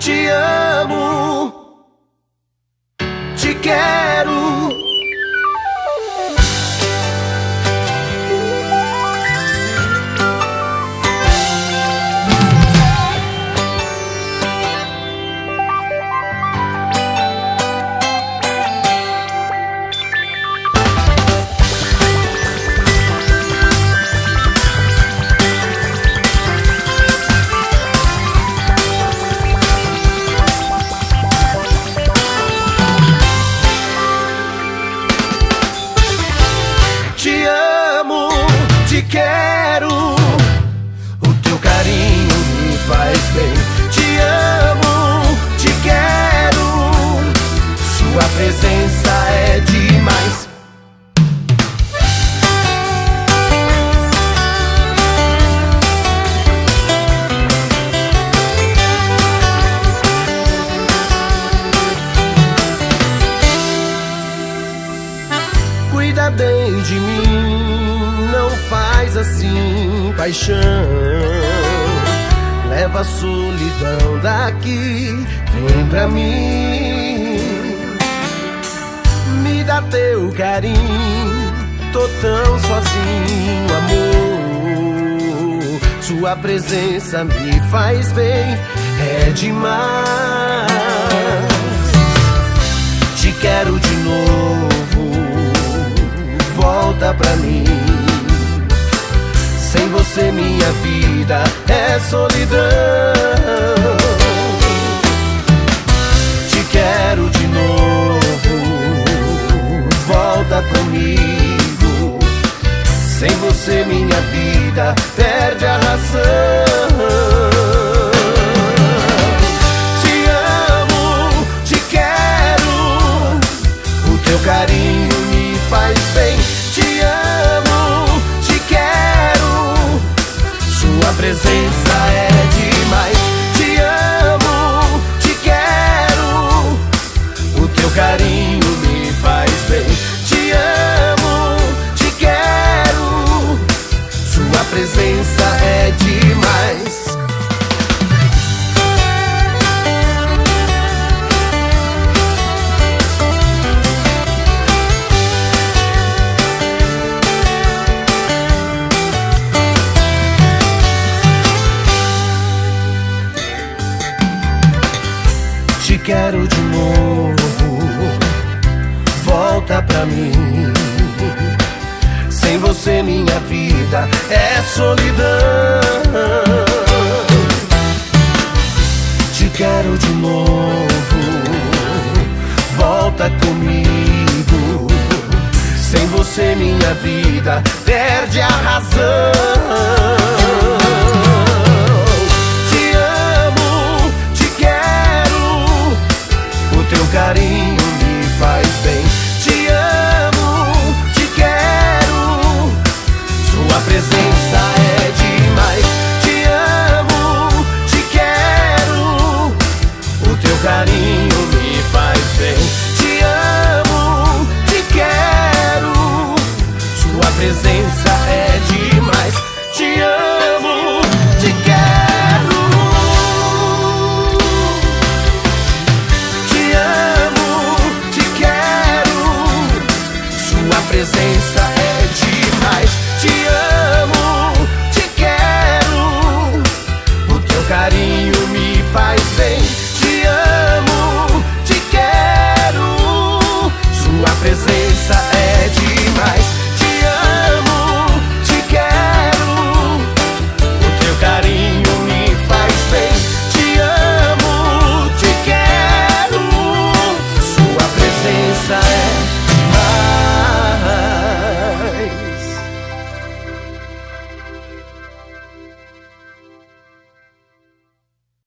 te amo, te quero. Te amo, te quero, o teu carinho me faz bem. Te amo, te quero, sua presença é demais. Cuida bem de mim, não faz assim, paixão. Leva a solidão daqui, vem pra mim. Me dá teu carinho, tô tão sozinho, amor. Sua presença me faz bem, é demais. Te quero de novo, volta pra mim. Sem você minha vida é solidão. Te quero de novo, volta comigo. Sem você minha vida perde a razão. Te amo, te quero, o teu carinho me faz bem. Te amo, te quero, sua presença é demais. Te amo, te quero, o teu carinho me faz bem. Te amo, te quero, sua presença é demais. Te quero de novo, volta pra mim. Sem você minha vida é solidão. Te quero de novo, volta comigo. Sem você minha vida perde a razão.